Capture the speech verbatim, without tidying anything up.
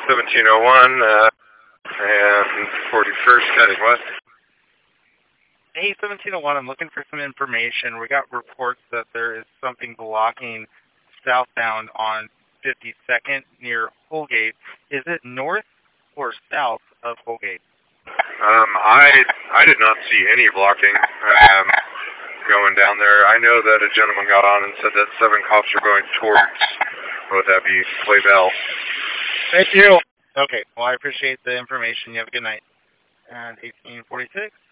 seventeen oh one uh, and forty-first heading west. Hey, seventeen oh one, I'm looking for some information. We got reports that there is something blocking southbound on fifty-second near Holgate. Is it north or south of Holgate? Um, I I did not see any blocking um, going down there. I know that a gentleman got on and said that seven cops are going towards, what would that be, Clay Bell. Thank you. Okay, well, I appreciate the information. You have a good night. And eighteen forty-six.